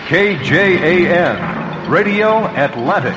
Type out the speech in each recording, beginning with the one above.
KJAN, Radio Atlantic.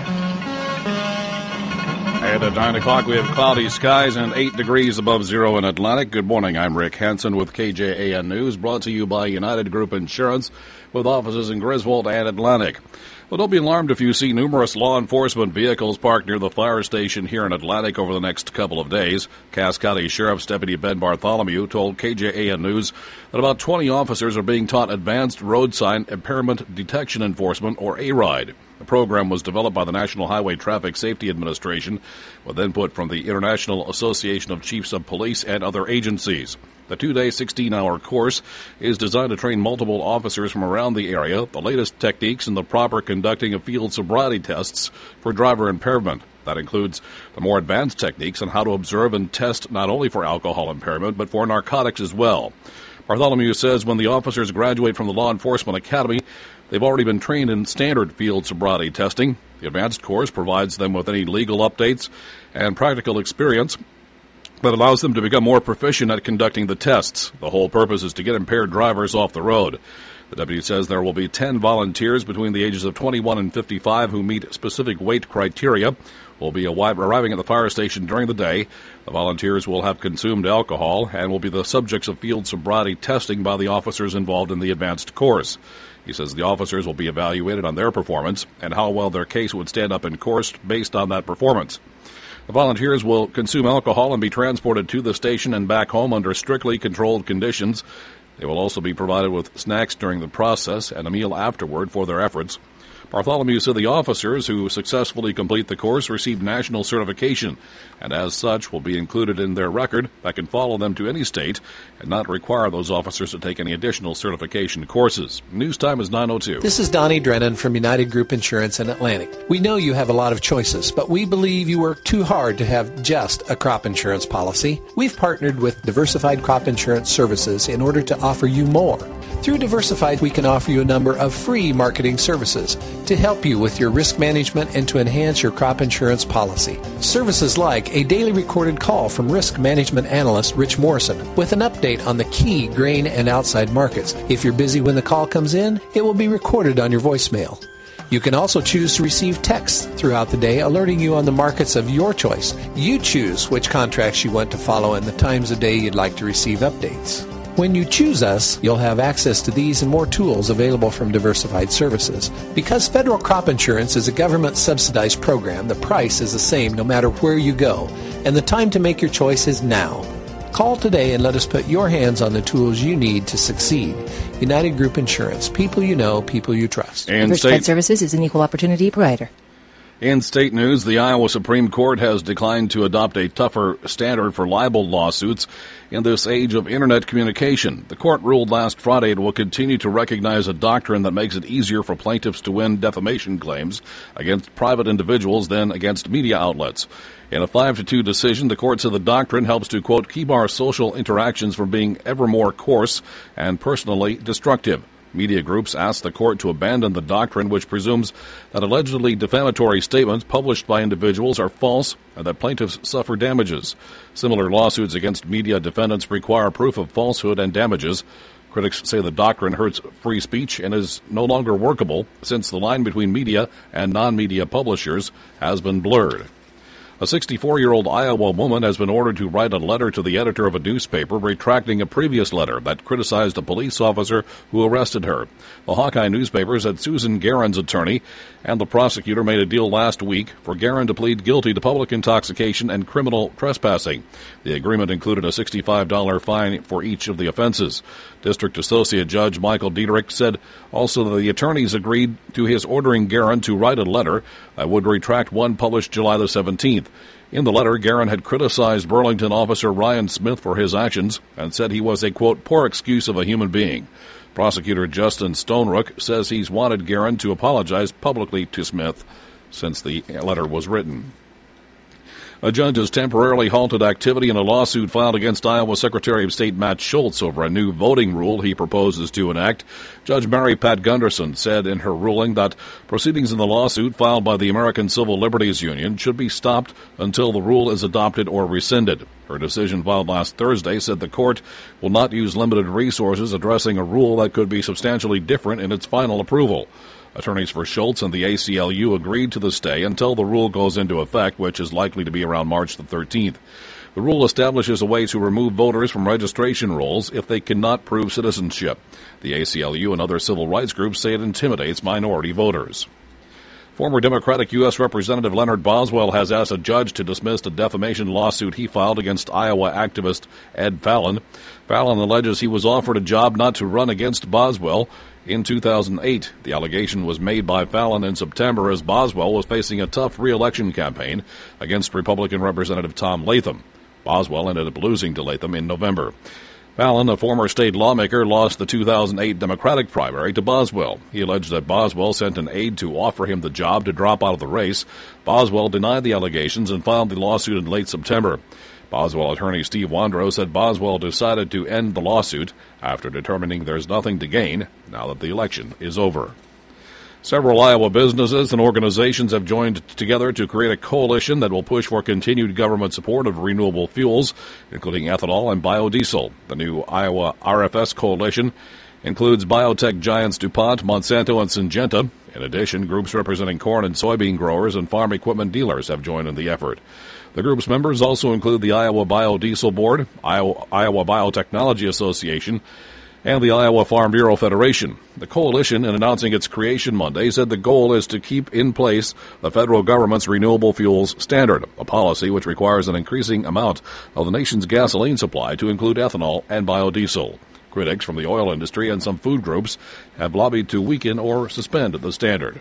And at 9 o'clock, we have cloudy skies and 8 degrees above zero in Atlantic. Good morning. I'm Rick Hansen with KJAN News, brought to you by United Group Insurance, with offices in Griswold and Atlantic. Well, don't be alarmed if you see numerous law enforcement vehicles parked near the fire station here in Atlantic over the next couple of days. Cass County Sheriff's Deputy Ben Bartholomew told KJAN News that about 20 officers are being taught Advanced Road Sign Impairment Detection Enforcement, or ARIDE. The program was developed by the National Highway Traffic Safety Administration with input from the International Association of Chiefs of Police and other agencies. The 2-day, 16-hour course is designed to train multiple officers from around the area the latest techniques in the proper conducting of field sobriety tests for driver impairment. That includes the more advanced techniques on how to observe and test not only for alcohol impairment, but for narcotics as well. Bartholomew says when the officers graduate from the Law Enforcement Academy, they've already been trained in standard field sobriety testing. The advanced course provides them with any legal updates and practical experience that allows them to become more proficient at conducting the tests. The whole purpose is to get impaired drivers off the road. The deputy says there will be 10 volunteers between the ages of 21 and 55 who meet specific weight criteria will be arriving at the fire station during the day. The volunteers will have consumed alcohol and will be the subjects of field sobriety testing by the officers involved in the advanced course. He says the officers will be evaluated on their performance and how well their case would stand up in court based on that performance. The volunteers will consume alcohol and be transported to the station and back home under strictly controlled conditions. They will also be provided with snacks during the process and a meal afterward for their efforts. Bartholomew said the officers who successfully complete the course receive national certification, and as such will be included in their record that can follow them to any state and not require those officers to take any additional certification courses. News time is 9:02. This is Donnie Drennan from United Group Insurance in Atlantic. We know you have a lot of choices, but we believe you work too hard to have just a crop insurance policy. We've partnered with Diversified Crop Insurance Services in order to offer you more. Through Diversified, we can offer you a number of free marketing services to help you with your risk management and to enhance your crop insurance policy. Services like a daily recorded call from risk management analyst Rich Morrison with an update on the key grain and outside markets. If you're busy when the call comes in, it will be recorded on your voicemail. You can also choose to receive texts throughout the day alerting you on the markets of your choice. You choose which contracts you want to follow and the times of day you'd like to receive updates. When you choose us, you'll have access to these and more tools available from Diversified Services. Because federal crop insurance is a government-subsidized program, the price is the same no matter where you go, and the time to make your choice is now. Call today and let us put your hands on the tools you need to succeed. United Group Insurance. People you know, people you trust. Diversified Services is an equal opportunity provider. In state news, the Iowa Supreme Court has declined to adopt a tougher standard for libel lawsuits in this age of Internet communication. The court ruled last Friday it will continue to recognize a doctrine that makes it easier for plaintiffs to win defamation claims against private individuals than against media outlets. In a 5-2 decision, the court said the doctrine helps to, quote, keep our social interactions from being ever more coarse and personally destructive. Media groups asked the court to abandon the doctrine which presumes that allegedly defamatory statements published by individuals are false and that plaintiffs suffer damages. Similar lawsuits against media defendants require proof of falsehood and damages. Critics say the doctrine hurts free speech and is no longer workable since the line between media and non-media publishers has been blurred. A 64-year-old Iowa woman has been ordered to write a letter to the editor of a newspaper retracting a previous letter that criticized a police officer who arrested her. The Hawkeye newspaper said Susan Guerin's attorney and the prosecutor made a deal last week for Guerin to plead guilty to public intoxication and criminal trespassing. The agreement included a $65 fine for each of the offenses. District Associate Judge Michael Diederich said also that the attorneys agreed to his ordering Guerin to write a letter that would retract one published July the 17th. In the letter, Guerin had criticized Burlington officer Ryan Smith for his actions and said he was a, quote, poor excuse of a human being. Prosecutor Justin Stonerook says he's wanted Guerin to apologize publicly to Smith since the letter was written. A judge has temporarily halted activity in a lawsuit filed against Iowa Secretary of State Matt Schultz over a new voting rule he proposes to enact. Judge Mary Pat Gunderson said in her ruling that proceedings in the lawsuit filed by the American Civil Liberties Union should be stopped until the rule is adopted or rescinded. Her decision filed last Thursday said the court will not use limited resources addressing a rule that could be substantially different in its final approval. Attorneys for Schultz and the ACLU agreed to the stay until the rule goes into effect, which is likely to be around March the 13th. The rule establishes a way to remove voters from registration rolls if they cannot prove citizenship. The ACLU and other civil rights groups say it intimidates minority voters. Former Democratic U.S. Representative Leonard Boswell has asked a judge to dismiss a defamation lawsuit he filed against Iowa activist Ed Fallon. Fallon alleges he was offered a job not to run against Boswell in 2008. The allegation was made by Fallon in September as Boswell was facing a tough re-election campaign against Republican Representative Tom Latham. Boswell ended up losing to Latham in November. Fallon, a former state lawmaker, lost the 2008 Democratic primary to Boswell. He alleged that Boswell sent an aide to offer him the job to drop out of the race. Boswell denied the allegations and filed the lawsuit in late September. Boswell attorney Steve Wondrow said Boswell decided to end the lawsuit after determining there's nothing to gain now that the election is over. Several Iowa businesses and organizations have joined together to create a coalition that will push for continued government support of renewable fuels, including ethanol and biodiesel. The new Iowa RFS coalition includes biotech giants DuPont, Monsanto, and Syngenta. In addition, groups representing corn and soybean growers and farm equipment dealers have joined in the effort. The group's members also include the Iowa Biodiesel Board, Iowa Biotechnology Association, and the Iowa Farm Bureau Federation. The coalition, in announcing its creation Monday, said the goal is to keep in place the federal government's renewable fuels standard, a policy which requires an increasing amount of the nation's gasoline supply to include ethanol and biodiesel. Critics from the oil industry and some food groups have lobbied to weaken or suspend the standard.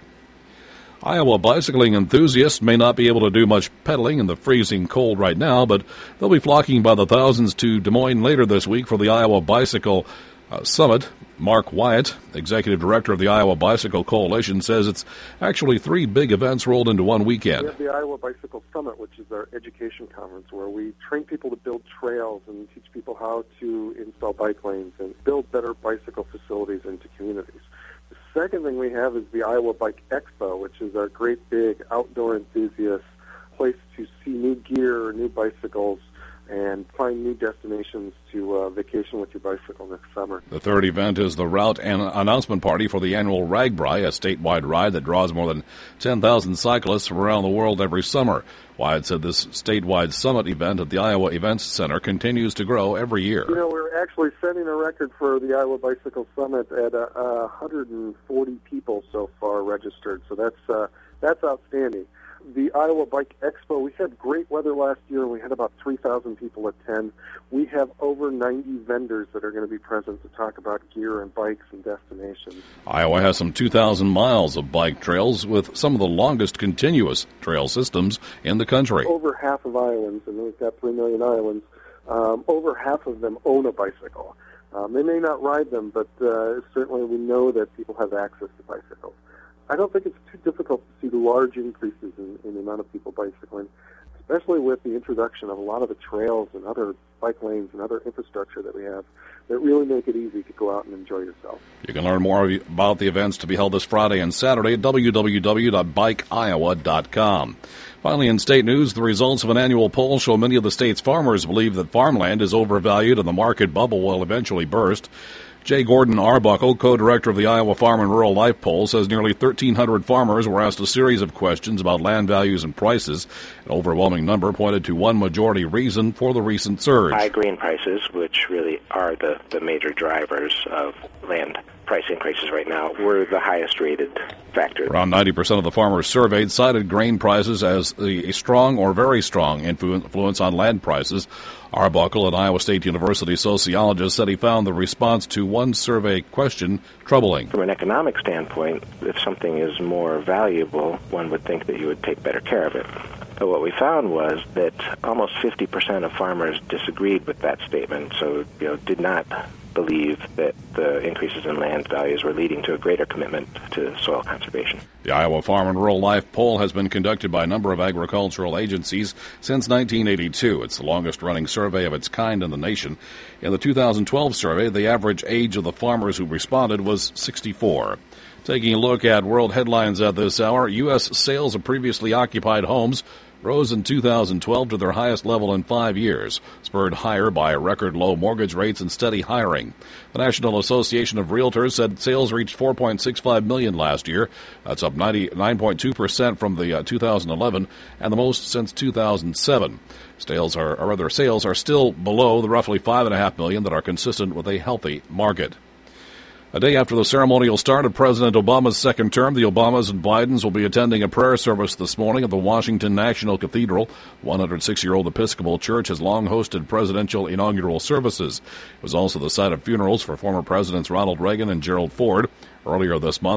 Iowa bicycling enthusiasts may not be able to do much pedaling in the freezing cold right now, but they'll be flocking by the thousands to Des Moines later this week for the Iowa Bicycle Summit. Mark Wyatt, executive director of the Iowa Bicycle Coalition, says it's actually three big events rolled into one weekend. We have the Iowa Bicycle Summit, which is our education conference where we train people to build trails and teach people how to install bike lanes and build better bicycle facilities into communities. The second thing we have is the Iowa Bike Expo, which is our great big outdoor enthusiast place to see new gear, new bicycles, and find new destinations to vacation with your bicycle next summer. The third event is the route and announcement party for the annual RAGBRAI, a statewide ride that draws more than 10,000 cyclists from around the world every summer. Wyatt said this statewide summit event at the Iowa Events Center continues to grow every year. You know, we're actually setting a record for the Iowa Bicycle Summit at 140 people so far registered, so that's outstanding. The Iowa Bike Expo, we had great weather last year. We had about 3,000 people attend. We have over 90 vendors that are going to be present to talk about gear and bikes and destinations. Iowa has some 2,000 miles of bike trails with some of the longest continuous trail systems in the country. Over half of Iowans, and we've got 3 million Iowans, over half of them own a bicycle. They may not ride them, but certainly we know that people have access to bicycles. I don't think it's too difficult to see large increases in the amount of people bicycling, especially with the introduction of a lot of the trails and other bike lanes and other infrastructure that we have that really make it easy to go out and enjoy yourself. You can learn more about the events to be held this Friday and Saturday at www.bikeiowa.com. Finally, in state news, the results of an annual poll show many of the state's farmers believe that farmland is overvalued and the market bubble will eventually burst. Jay Gordon Arbuckle, co-director of the Iowa Farm and Rural Life Poll, says nearly 1,300 farmers were asked a series of questions about land values and prices. An overwhelming number pointed to one majority reason for the recent surge. High grain prices, which really are the major drivers of land price increases right now, were the highest rated factor. Around 90% of the farmers surveyed cited grain prices as a strong or very strong influence on land prices. Arbuckle, an Iowa State University sociologist, said he found the response to one survey question troubling. From an economic standpoint, if something is more valuable, one would think that you would take better care of it. But what we found was that almost 50% of farmers disagreed with that statement, so did not believe that the increases in land values were leading to a greater commitment to soil conservation. The Iowa Farm and Rural Life poll has been conducted by a number of agricultural agencies since 1982. It's the longest-running survey of its kind in the nation. In the 2012 survey, the average age of the farmers who responded was 64. Taking a look at world headlines at this hour, U.S. sales of previously occupied homes rose in 2012 to their highest level in 5 years, spurred higher by record low mortgage rates and steady hiring. The National Association of Realtors said sales reached 4.65 million last year. That's up 99.2% from the 2011 and the most since 2007. Sales are still below the roughly 5.5 million that are consistent with a healthy market. A day after the ceremonial start of President Obama's second term, the Obamas and Bidens will be attending a prayer service this morning at the Washington National Cathedral. 106-year-old Episcopal Church has long hosted presidential inaugural services. It was also the site of funerals for former Presidents Ronald Reagan and Gerald Ford. Earlier this month,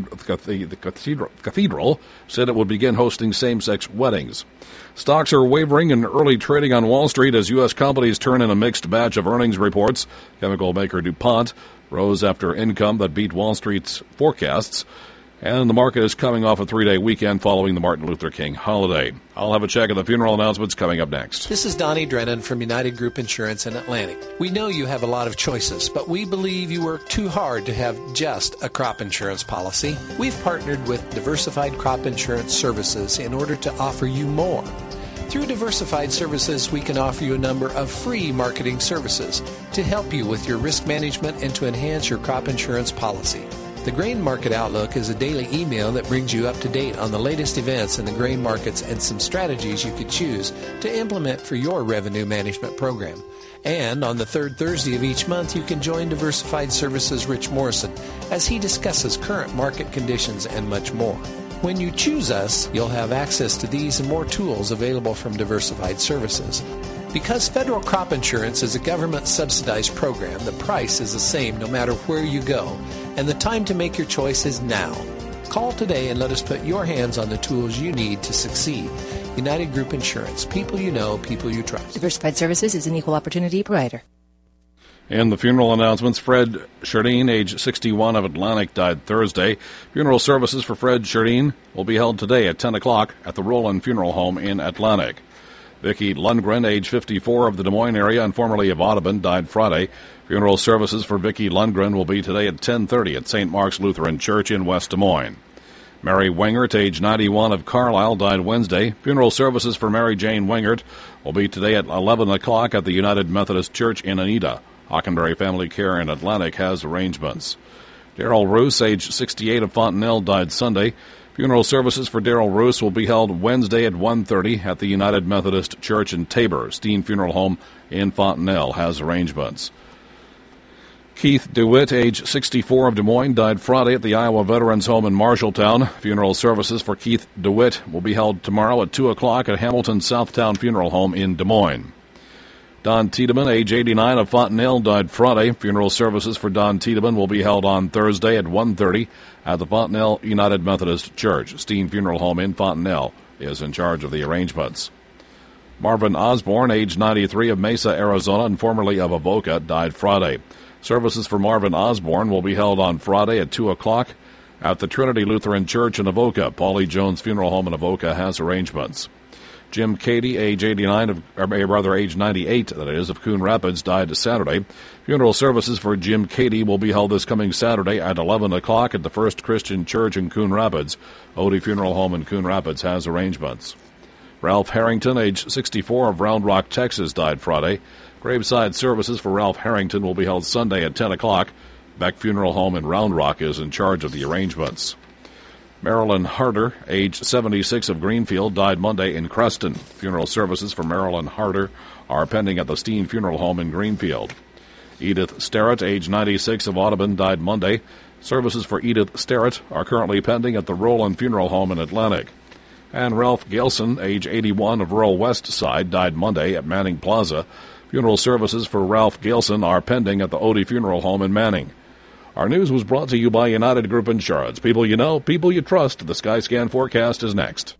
the cathedral said it would begin hosting same-sex weddings. Stocks are wavering in early trading on Wall Street as U.S. companies turn in a mixed batch of earnings reports. Chemical maker DuPont rose after income that beat Wall Street's forecasts, and the market is coming off a 3-day weekend following the Martin Luther King holiday. I'll have a check of the funeral announcements coming up next. This is Donnie Drennan from United Group Insurance in Atlantic. We know you have a lot of choices, but we believe you work too hard to have just a crop insurance policy. We've partnered with Diversified Crop Insurance Services in order to offer you more. Through Diversified Services, we can offer you a number of free marketing services to help you with your risk management and to enhance your crop insurance policy. The Grain Market Outlook is a daily email that brings you up to date on the latest events in the grain markets and some strategies you could choose to implement for your revenue management program. And on the third Thursday of each month, you can join Diversified Services' Rich Morrison as he discusses current market conditions and much more. When you choose us, you'll have access to these and more tools available from Diversified Services. Because federal crop insurance is a government-subsidized program, the price is the same no matter where you go, and the time to make your choice is now. Call today and let us put your hands on the tools you need to succeed. United Group Insurance. People you know, people you trust. Diversified Services is an equal opportunity provider. In the funeral announcements, Fred Sherdeen, age 61 of Atlantic, died Thursday. Funeral services for Fred Sherdeen will be held today at 10 o'clock at the Roland Funeral Home in Atlantic. Vicki Lundgren, age 54 of the Des Moines area and formerly of Audubon, died Friday. Funeral services for Vicki Lundgren will be today at 10:30 at St. Mark's Lutheran Church in West Des Moines. Mary Wingert, age 91 of Carlisle, died Wednesday. Funeral services for Mary Jane Wingert will be today at 11 o'clock at the United Methodist Church in Anita. Hockenberry Family Care in Atlantic has arrangements. Darrell Roos, age 68 of Fontenelle, died Sunday. Funeral services for Darrell Roos will be held Wednesday at 1:30 at the United Methodist Church in Tabor. Steen Funeral Home in Fontenelle has arrangements. Keith DeWitt, age 64 of Des Moines, died Friday at the Iowa Veterans Home in Marshalltown. Funeral services for Keith DeWitt will be held tomorrow at 2 o'clock at Hamilton Southtown Funeral Home in Des Moines. Don Tiedemann, age 89 of Fontenelle, died Friday. Funeral services for Don Tiedemann will be held on Thursday at 1:30 at the Fontenelle United Methodist Church. Steen Funeral Home in Fontenelle is in charge of the arrangements. Marvin Osborne, age 93 of Mesa, Arizona, and formerly of Avoca, died Friday. Services for Marvin Osborne will be held on Friday at 2 o'clock at the Trinity Lutheran Church in Avoca. Paulie Jones Funeral Home in Avoca has arrangements. Jim Cady, age 98, that is, of Coon Rapids, died Saturday. Funeral services for Jim Cady will be held this coming Saturday at 11 o'clock at the First Christian Church in Coon Rapids. Odie Funeral Home in Coon Rapids has arrangements. Ralph Harrington, age 64 of Round Rock, Texas, died Friday. Graveside services for Ralph Harrington will be held Sunday at 10 o'clock. Beck Funeral Home in Round Rock is in charge of the arrangements. Marilyn Harder, age 76 of Greenfield, died Monday in Creston. Funeral services for Marilyn Harder are pending at the Steen Funeral Home in Greenfield. Edith Sterrett, age 96 of Audubon, died Monday. Services for Edith Sterrett are currently pending at the Roland Funeral Home in Atlantic. And Ralph Gilson, age 81 of rural West Side, died Monday at Manning Plaza. Funeral services for Ralph Gilson are pending at the Odie Funeral Home in Manning. Our news was brought to you by United Group Insurance. People you know, people you trust. The Skyscan forecast is next.